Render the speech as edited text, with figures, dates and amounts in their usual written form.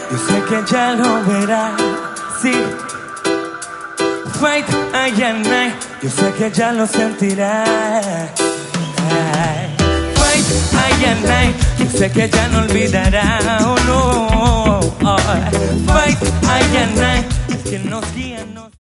yo sé que ya lo verá. Sí, fight, ay, ay, ay, yo sé que ya lo sentirá. Ay, fight, ay, ay, ay, yo sé que ya no olvidará. Oh no, oh, fight, ay, ay, ay, es que nos guía, nos